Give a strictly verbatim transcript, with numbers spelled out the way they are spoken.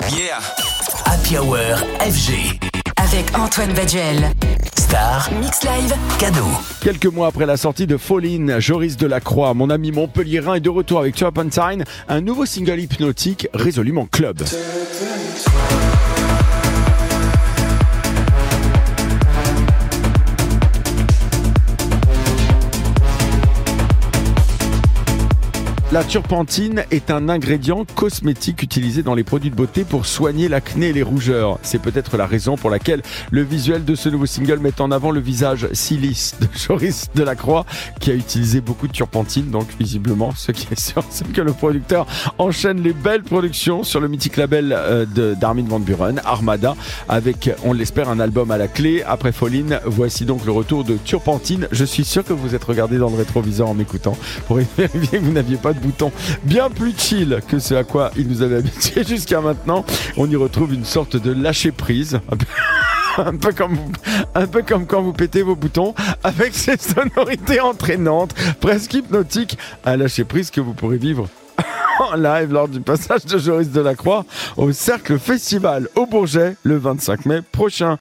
Yeah. Happy Hour F G. Avec Antoine Baduel. Star. Mix Live. Cadeau. Quelques mois après la sortie de Fall In, Joris Delacroix, mon ami montpelliérain, est de retour avec Turpentine, un nouveau single hypnotique résolument club. La turpentine est un ingrédient cosmétique utilisé dans les produits de beauté pour soigner l'acné et les rougeurs. C'est peut-être la raison pour laquelle le visuel de ce nouveau single met en avant le visage si lisse de Joris Delacroix, qui a utilisé beaucoup de turpentine. Donc visiblement, ce qui est sûr, c'est que le producteur enchaîne les belles productions sur le mythique label euh, de, d'Armin van Buuren, Armada, avec, on l'espère, un album à la clé. Après Fall In, voici donc le retour de Turpentine. Je suis sûr que vous êtes regardé dans le rétroviseur en m'écoutant pour vérifier que vous n'aviez pas de bouton bien plus chill que ce à quoi il nous avait habitué jusqu'à maintenant. On y retrouve une sorte de lâcher prise, un peu comme vous, un peu comme quand vous pétez vos boutons, avec ces sonorités entraînantes, presque hypnotiques, à lâcher prise que vous pourrez vivre en live lors du passage de Joris Delacroix au Cercle Festival au Bourget le vingt-cinq mai prochain.